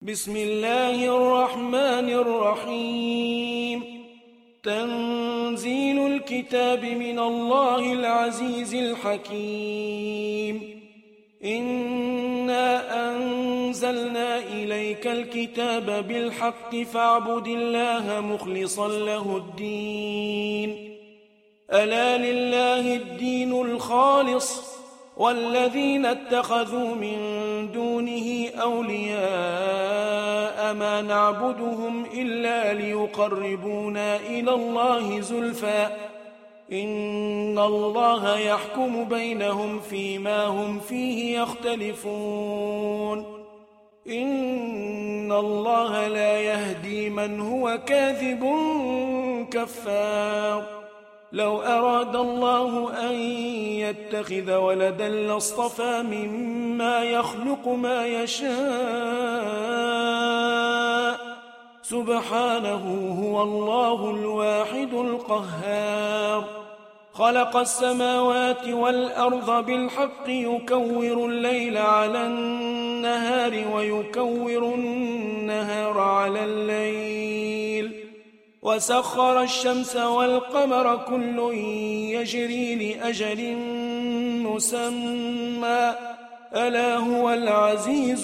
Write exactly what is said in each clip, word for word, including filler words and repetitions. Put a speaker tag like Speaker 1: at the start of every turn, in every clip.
Speaker 1: بسم الله الرحمن الرحيم. تنزيل الكتاب من الله العزيز الحكيم. إنا أنزلنا إليك الكتاب بالحق فاعبد الله مخلصا له الدين. ألا لله الدين الخالص والذين اتخذوا من دونه أولياء ما نعبدهم إلا ليقربونا إلى الله زلفى إن الله يحكم بينهم فيما هم فيه يختلفون. إن الله لا يهدي من هو كاذب كفار. لو أراد الله أن يتخذ ولدا لاصطفى مما يخلق ما يشاء سبحانه هو الله الواحد القهار. خلق السماوات والأرض بالحق يكور الليل على النهار ويكور النهار على الليل وسخر الشمس والقمر كل يجري لأجل مسمى ألا هو العزيز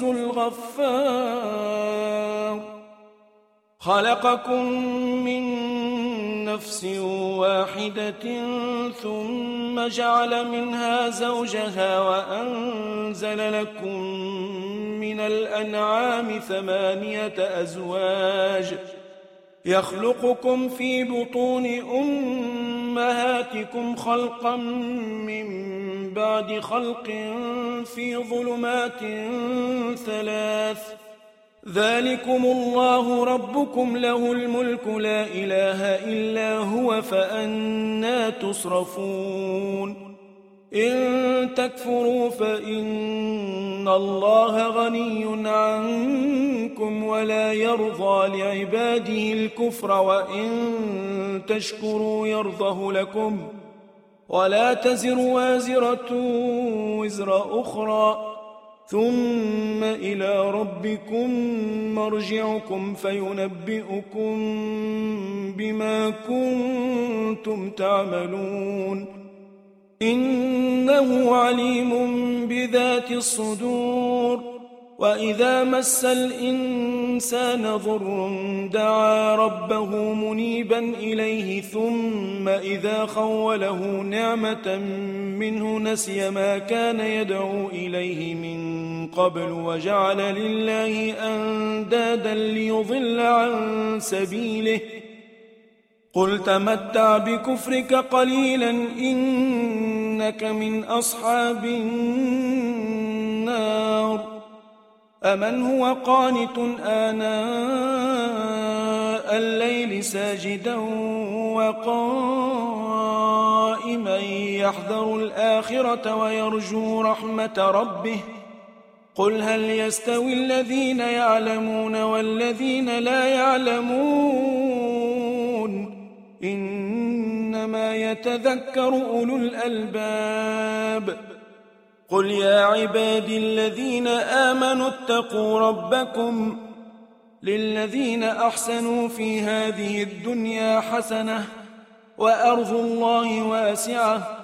Speaker 1: الغفار. خلقكم من نفس واحدة ثم جعل منها زوجها وأنزل لكم من الأنعام ثمانية أزواج يخلقكم في بطون أمهاتكم خلقا من بعد خلق في ظلمات ثلاث ذلكم الله ربكم له الملك لا إله إلا هو فأنى تصرفون. إن تكفروا فإن الله غني عنكم ولا يرضى لعباده الكفر وإن تشكروا يرضه لكم ولا تزر وازرة وزر أخرى ثم إلى ربكم مرجعكم فينبئكم بما كنتم تعملون. إنه عليم بذات الصدور. وإذا مس الإنسان ضر دعا ربه منيبا إليه ثم إذا خوله نعمة منه نسي ما كان يدعو إليه من قبل وجعل لله أندادا ليضل عن سبيله. قل تمتع بكفرك قليلا إنك من أصحاب النار. أمن هو قانت آناء الليل ساجدا وقائما يحذر الآخرة ويرجو رحمة ربه قل هل يستوي الذين يعلمون والذين لا يعلمون إنما يتذكر أولو الألباب. قل يا عبادي الذين آمنوا اتقوا ربكم للذين أحسنوا في هذه الدنيا حسنة وأرض الله واسعة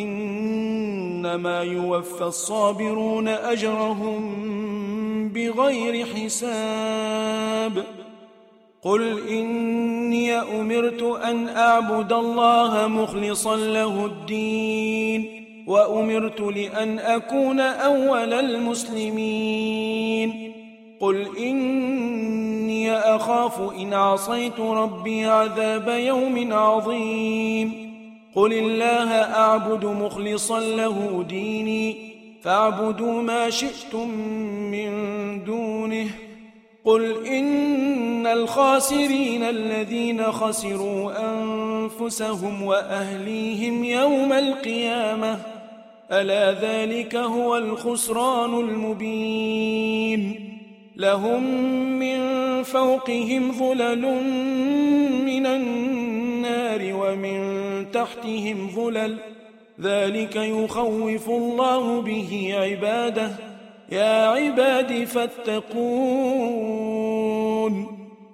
Speaker 1: إنما يوفى الصابرون أجرهم بغير حساب. قل إني أمرت أن أعبد الله مخلصا له الدين وأمرت لأن أكون أول المسلمين. قل إني أخاف إن عصيت ربي عذاب يوم عظيم. قل الله أعبد مخلصا له ديني فاعبدوا ما شئتم من دونه. قل إن الخاسرين الذين خسروا أنفسهم وأهليهم يوم القيامة ألا ذلك هو الخسران المبين. لهم من فوقهم ظلل من النار ومن تحتهم ظلل ذلك يخوف الله به عباده يا عباد فاتقون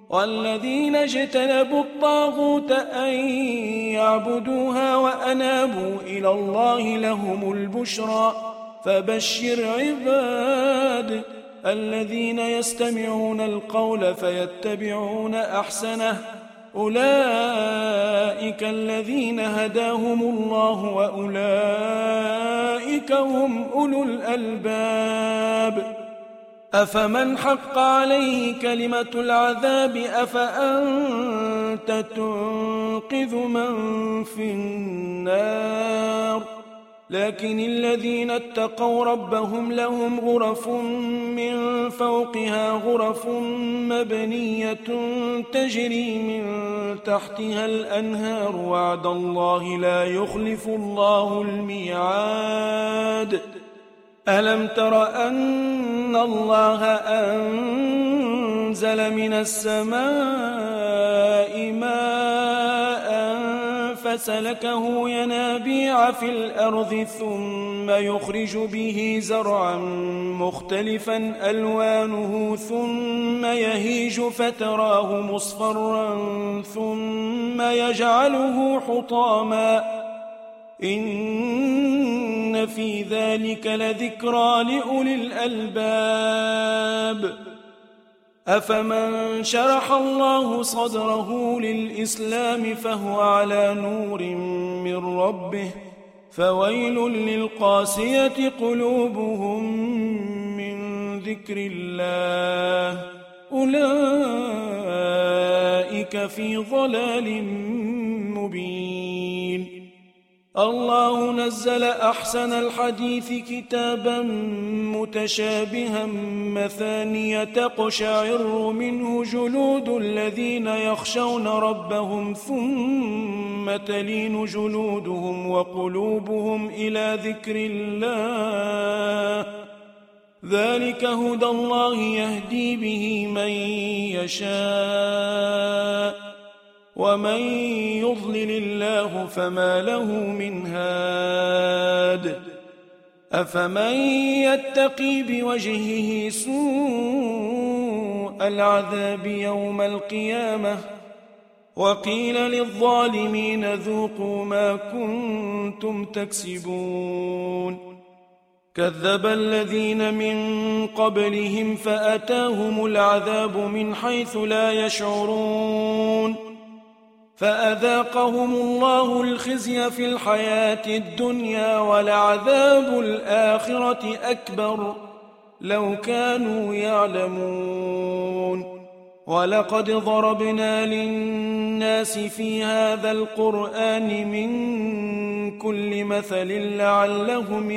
Speaker 1: والذين اجتنبوا الطاغوت أن يعبدوها وأنابوا إلى الله لهم البشرى فبشر عباد الذين يستمعون القول فيتبعون أحسنه أولئك الذين هداهم الله وأولئك هم أولو الألباب أفمن حق عليه كلمة العذاب أفأنت تنقذ من في النار لكن الذين اتقوا ربهم لهم غرف من فوقها غرف مبنية تجري من تحتها الأنهار وعد الله لا يخلف الله الميعاد ألم تر أن الله أنزل من السماء ماء فسلكه ينابيع في الأرض ثم يخرج به زرعا مختلفا ألوانه ثم يهيج فتراه مصفرا ثم يجعله حطاما إن في ذلك لذكرى لأولي الألباب أفمن شرح الله صدره للإسلام فهو على نور من ربه فويل للقاسية قلوبهم من ذكر الله أولئك في ضلال مبين الله نزل أحسن الحديث كتابا متشابها مثانية تقشعر منه جلود الذين يخشون ربهم ثم تلين جلودهم وقلوبهم إلى ذكر الله ذلك هدى الله يهدي به من يشاء ومن يضلل الله فما له من هاد أفمن يتقي بوجهه سوء العذاب يوم القيامة وقيل للظالمين ذوقوا ما كنتم تكسبون كذب الذين من قبلهم فأتاهم العذاب من حيث لا يشعرون فأذاقهم الله الخزي في الحياة الدنيا ولعذاب الآخرة أكبر لو كانوا يعلمون ولقد ضربنا للناس في هذا القرآن من كل مثل لعلهم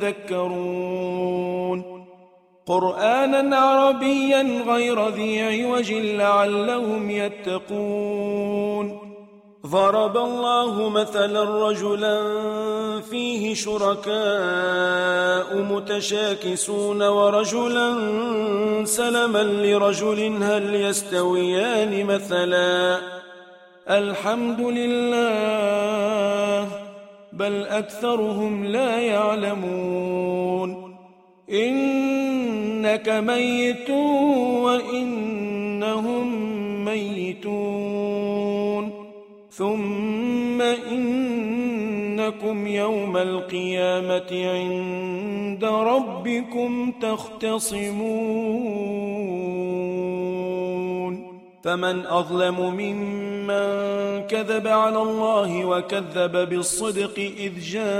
Speaker 1: يتذكرون قرآنا عربيا غير ذي عوج لعلهم يتقون ضرب الله مثلا رجلا فيه شركاء متشاكسون ورجلا سلما لرجل هل يستويان مثلا الحمد لله بل أكثرهم لا يعلمون إنك ميت وإنهم ميتون ثم إنكم يوم القيامة عند ربكم تختصمون فمن أظلم ممن كذب على الله وكذب بالصدق إذ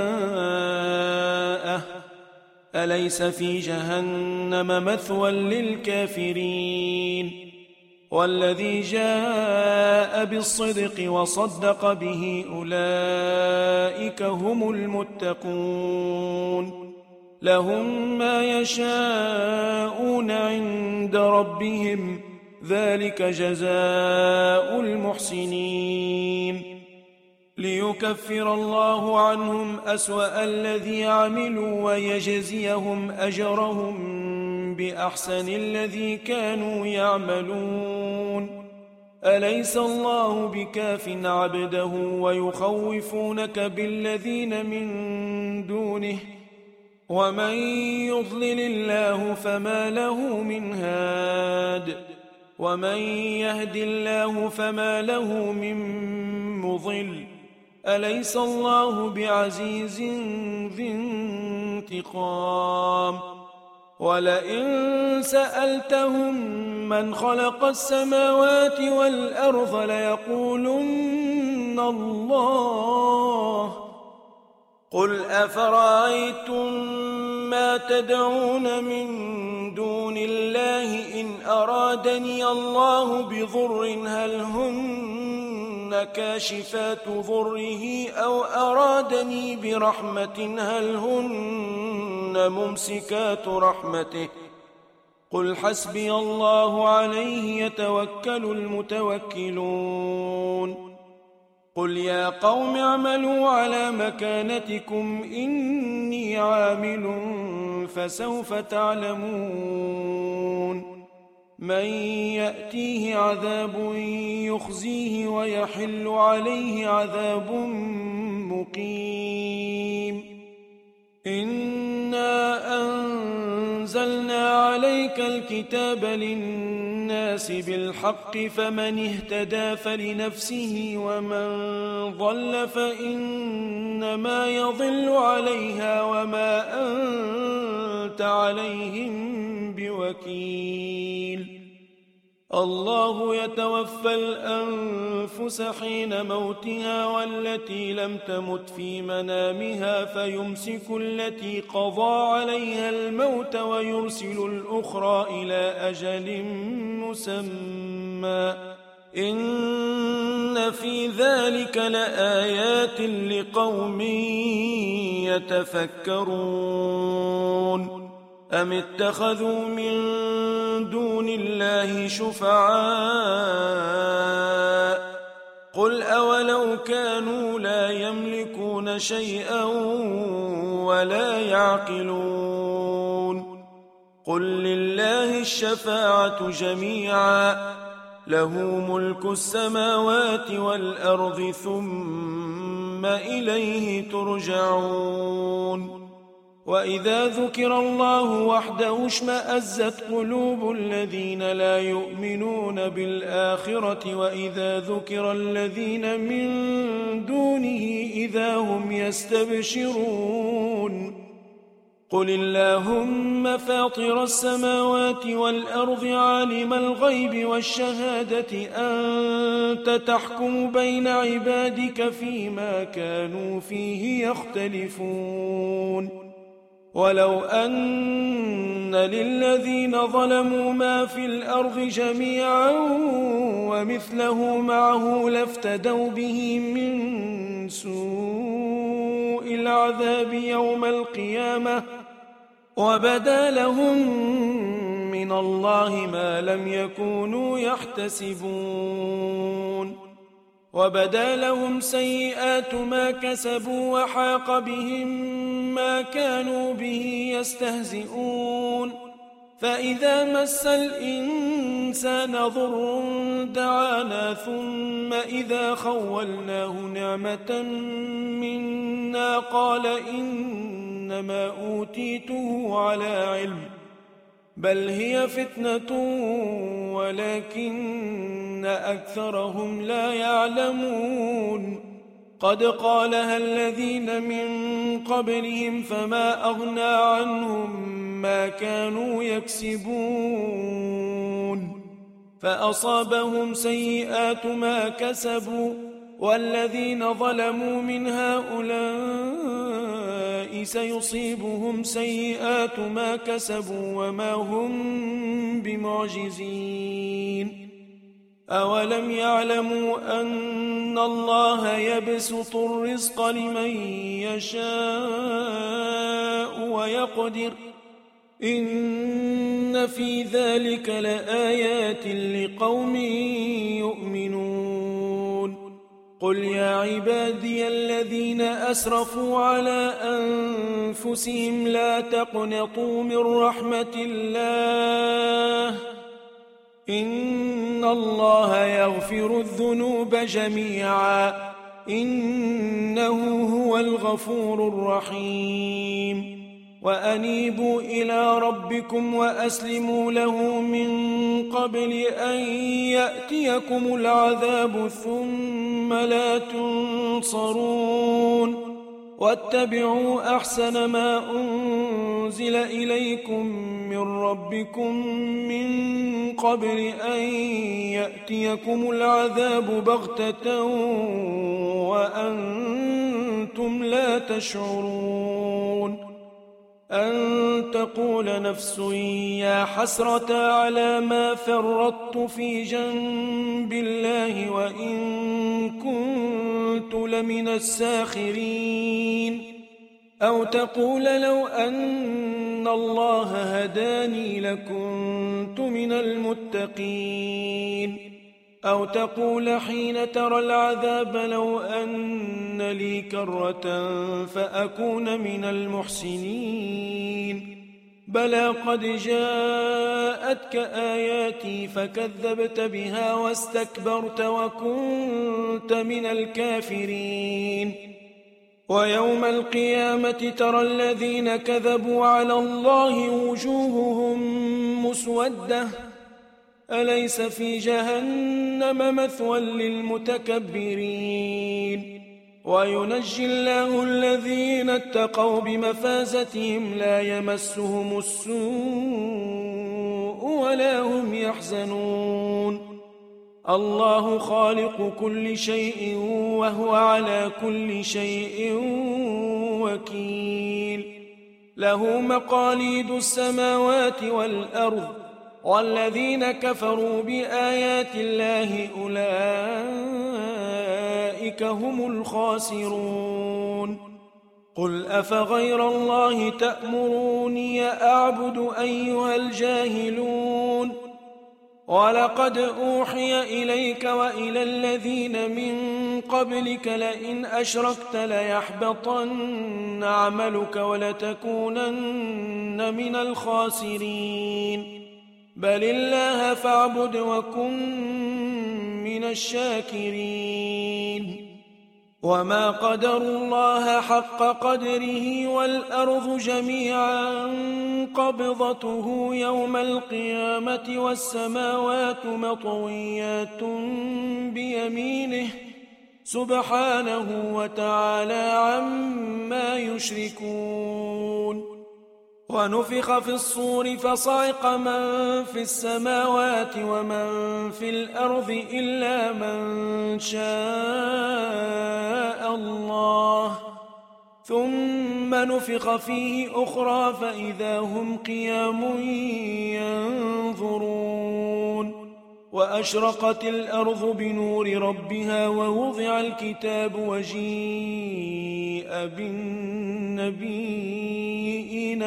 Speaker 1: جاءه أليس في جهنم مثوى للكافرين والذي جاء بالصدق وصدق به أولئك هم المتقون لهم ما يشاءون عند ربهم ذلك جزاء المحسنين ليكفر الله عنهم أسوأ الذي عملوا ويجزيهم أجرهم بأحسن الذي كانوا يعملون أليس الله بكاف عبده ويخوفونك بالذين من دونه ومن يضلل الله فما له من هاد ومن يهد الله فما له من مضل أليس الله بعزيز ذي انتقام ولئن سألتهم من خلق السماوات والأرض ليقولن الله قل أفرأيتم ما تدعون من دون الله إن أرادني الله بضر هل هن كاشفات ضره أو أرادني برحمة هل هن ممسكات رحمته قل حسبي الله عليه يتوكل المتوكلون قل يا قوم اعملوا على مكانتكم إني عامل فسوف تعلمون من يأتيه عذاب يخزيه ويحل عليه عذاب مقيم إنا أنزلنا عليك الكتاب للناس بالحق فمن اهتدى فلنفسه ومن ضل فإنما يضل عليها وما أنت عليهم بوكيل الله يتوفى الأنفس حين موتها والتي لم تمت في منامها فيمسك التي قضى عليها الموت ويرسل الأخرى إلى أجل مسمى إن في ذلك لآيات لقوم يتفكرون أم اتخذوا من دون الله شفعاء قل أولو كانوا لا يملكون شيئا ولا يعقلون قل لله الشفاعة جميعا له ملك السماوات والأرض ثم إليه ترجعون وإذا ذكر الله وحده اشمأزت قلوب الذين لا يؤمنون بالآخرة وإذا ذكر الذين من دونه إذا هم يستبشرون قل اللهم فاطر السماوات والأرض عالم الغيب والشهادة أنت تحكم بين عبادك فيما كانوا فيه يختلفون ولو أن للذين ظلموا ما في الأرض جميعا ومثله معه لافتدوا به من سوء العذاب يوم القيامة وبدا لهم من الله ما لم يكونوا يحتسبون وبدا لهم سيئات ما كسبوا وحاق بهم ما كانوا به يستهزئون فإذا مس الإنسان ضر دعانا ثم إذا خولناه نعمة منا قال إنما أوتيته على علم بل هي فتنة ولكن أكثرهم لا يعلمون قد قالها الذين من قبلهم فما أغنى عنهم ما كانوا يكسبون فأصابهم سيئات ما كسبوا والذين ظلموا من هؤلاء سيصيبهم سيئات ما كسبوا وما هم بمعجزين أولم يعلموا أن الله يبسط الرزق لمن يشاء ويقدر إن في ذلك لآيات لقوم يؤمنون قل يا عبادي الذين أسرفوا على أنفسهم لا تقنطوا من رحمة الله إن الله يغفر الذنوب جميعا إنه هو الغفور الرحيم وأنيبوا إلى ربكم وأسلموا له من قبل أن يأتيكم العذاب ثم لا تنصرون واتبعوا أحسن ما أنزل إليكم من ربكم من قبل أن يأتيكم العذاب بغتة وأنتم لا تشعرون أن تقول نفس يا حسرة على ما فرطت في جنب الله وإن كنت لمن الساخرين أو تقول لو أن الله هداني لكنت من المتقين أو تقول حين ترى العذاب لو أن لي كرة فأكون من المحسنين بلى قد جاءتك آياتي فكذبت بها واستكبرت وكنت من الكافرين ويوم القيامة ترى الذين كذبوا على الله وجوههم مسودة أليس في جهنم مثوى للمتكبرين وينجي الله الذين اتقوا بمفازتهم لا يمسهم السوء ولا هم يحزنون الله خالق كل شيء وهو على كل شيء وكيل له مقاليد السماوات والأرض والذين كفروا بآيات الله أولئك هم الخاسرون قل أفغير الله تأمروني أعبد أيها الجاهلون ولقد أوحي إليك وإلى الذين من قبلك لئن أشركت ليحبطن عملك ولتكونن من الخاسرين بل الله فاعبد وكن من الشاكرين وما قدروا الله حق قدره والأرض جميعا قبضته يوم القيامة والسماوات مطويات بيمينه سبحانه وتعالى عما يشركون ونفخ في الصور فصعق من في السماوات ومن في الأرض إلا من شاء الله ثم نفخ فيه أخرى فإذا هم قيام ينظرون وأشرقت الأرض بنور ربها ووضع الكتاب وجيء بالنبيين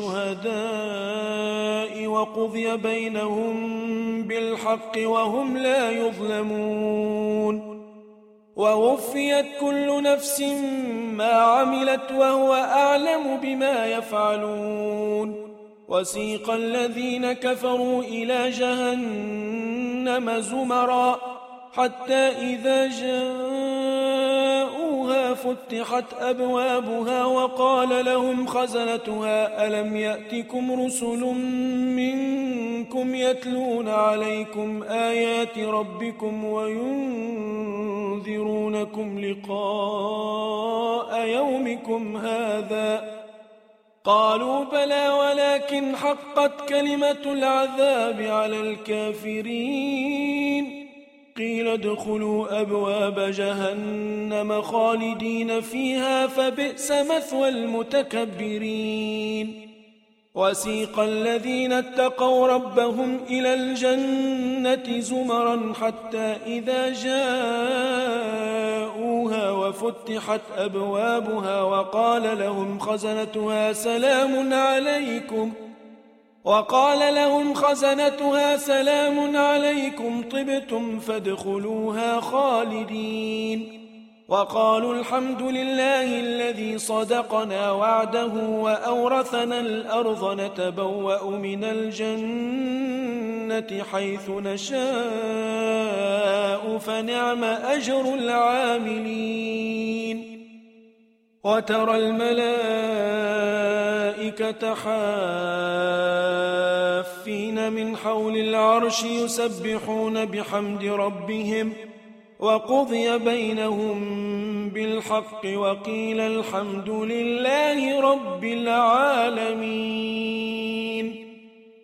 Speaker 1: والشهداء وقضي بينهم بالحق وهم لا يظلمون ووفيت كل نفس ما عملت وهو أعلم بما يفعلون وسيق الذين كفروا إلى جهنم زمرا حتى إذا جاءوها فتحت أبوابها وقال لهم خزنتها ألم يأتكم رسل منكم يتلون عليكم آيات ربكم وينذرونكم لقاء يومكم هذا قالوا بلى ولكن حقت كلمة العذاب على الكافرين قيل ادخلوا أبواب جهنم خالدين فيها فبئس مثوى المتكبرين وسيق الذين اتقوا ربهم إلى الجنة زمرا حتى إذا جاءوها وفتحت أبوابها وقال لهم خزنتها سلام عليكم وقال لهم خزنتها سلام عليكم طبتم فادخلوها خالدين وقالوا الحمد لله الذي صدقنا وعده وأورثنا الأرض نتبوأ من الجنة حيث نشاء فنعم أجر العاملين وترى الملائكة والملائكة حافين من حول العرش يسبحون بحمد ربهم وقضي بينهم بالحق وقيل الحمد لله رب العالمين.